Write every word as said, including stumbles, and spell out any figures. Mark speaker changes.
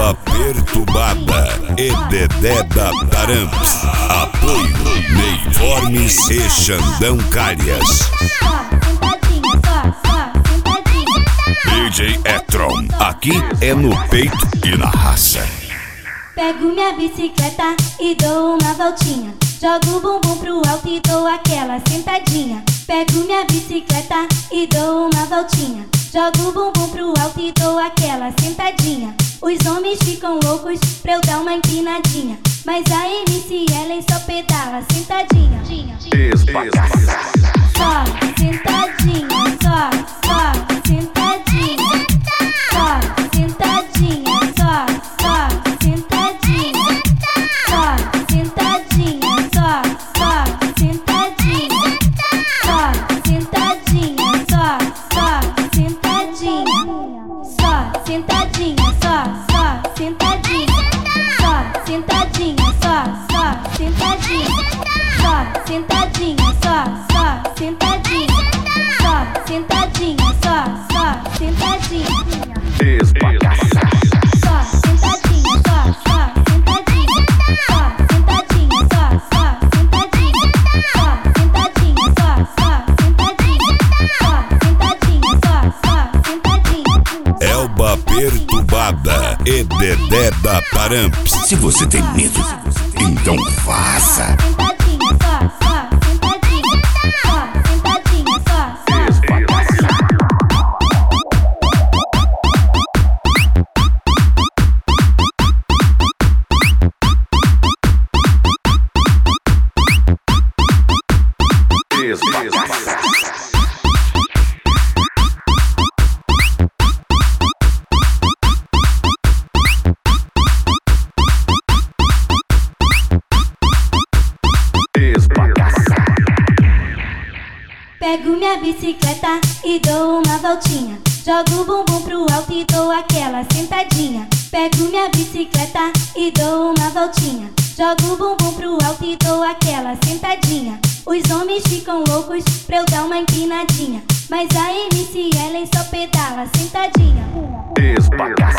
Speaker 1: Elba Perturbada e Dedé da Taramps. Apoio Neiformes e Xandão Calhas. D J Etron, aqui é no peito e na raça.
Speaker 2: Pego minha bicicleta e dou uma voltinha. Jogo o bumbum pro alto e dou aquela sentadinha. Pego minha bicicleta e dou uma voltinha. Jogo o bumbum pro alto e dou aquela sentadinha. Os homens ficam loucos pra eu dar uma empinadinha, mas a M C Ellen só pedala sentadinha. Só sentadinha, só, só sentadinha. Só sentadinha, só, só sentadinha. Só sentadinha, só, só sentadinha. Só sentadinha, só, só sentadinha. Só sentadinha, só, só sentadinha. Só sentadinha, só, só sentadinha. Só sentadinha, só, só sentadinha. Só sentadinha, só, só sentadinha. Só sentadinha, só, só sentadinha. Só sentadinha, só, só sentadinha. Só sentadinha, só, só sentadinha. Só sentadinha, só, só sentadinha.
Speaker 1: Elba Perturbada e Dedé da Taramps.
Speaker 3: Se você tem medo, então faça.
Speaker 2: Sentadinha, só, só sentadinha. Só sentadinha, só, só Pego minha bicicleta e dou uma voltinha. Jogo o bumbum pro alto e dou aquela sentadinha. Pego minha bicicleta e dou uma voltinha. Jogo o bumbum pro alto e dou aquela sentadinha. Os homens ficam loucos pra eu dar uma empinadinha, mas a M C Ellen só pedala sentadinha.